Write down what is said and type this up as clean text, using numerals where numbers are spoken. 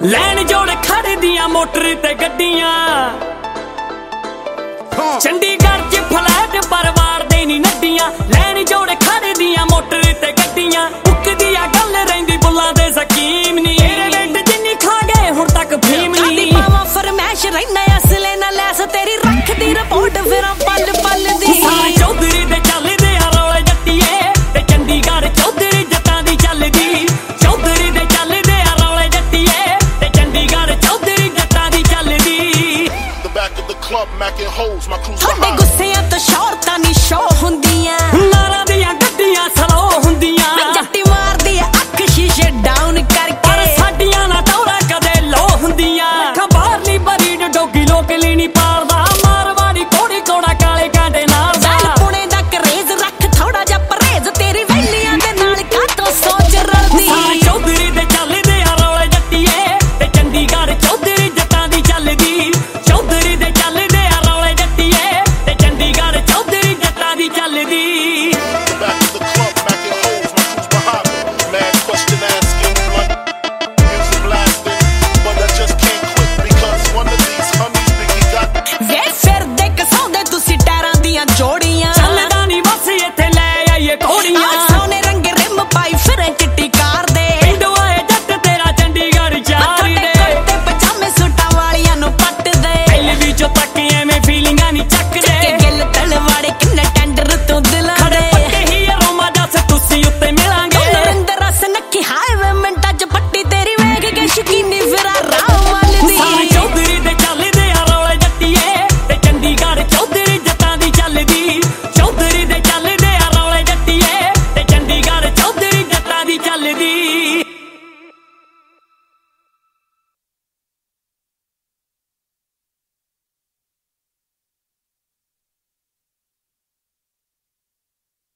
ਲੈਣ ਜੋੜ ਖੜਦੀਆਂ ਮੋਟਰ ਤੇ ਗੱਡੀਆਂ ਚੰਡੀਗੜ੍ਹ 'ਚ ਫਲੈਟ ਪਰਿਵਾਰ ਦੇ ਨੀ ਨੱਡੀਆਂ ਲੈਣ ਜੋੜ ਖੜਦੀਆਂ ਮੋਟਰ ਤੇ ਗੱਡੀਆਂ ਉੱਕਦੀ ਆ ਗੱਲ ਰਹਿੰਦੀ ਬੁੱਲਾਂ ਦੇ ਸਕੀਮ ਨੀ ਤੇਰੇ ਵੇਟ ਜਿੰਨੀ ਖਾ ਗਏ ਹੁਣ ਤੱਕ ਫੀਮ ਨੀ ਪਾਵਾਂ ਫਰਮੈਸ਼ ਰਹਿਣਾ ਅਸਲੇ ਨਾਲ ਲੈਸ ਤੇਰੀ ਰੱਖਦੀ ਰਿਪੋਰਟ ਫਿਰ ਪਲ ਪਲ ਦੀ ਚੌਧਰੀ ਦੇ ਚੱਲਦੇ ਆ ਰੌਲੇ ਜੱਟੀਏ ਤੇ ਚੰਡੀਗੜ੍ਹ ਚੌਧਰੀ ਜੱਟਾਂ ਦੀ ਚੱਲਦੀ ਚੌਧਰੀ ਦੇ ਚੱਲਦੇ ਆ ਰੌਲੇ ਜੱਟੀਏ ਤੇ ਚੰਡੀਗੜ੍ਹ ਚੌਧਰੀ ਜੱਟਾਂ ਦੀ ਚੱਲਦੀ The back of the club macking hoes my crew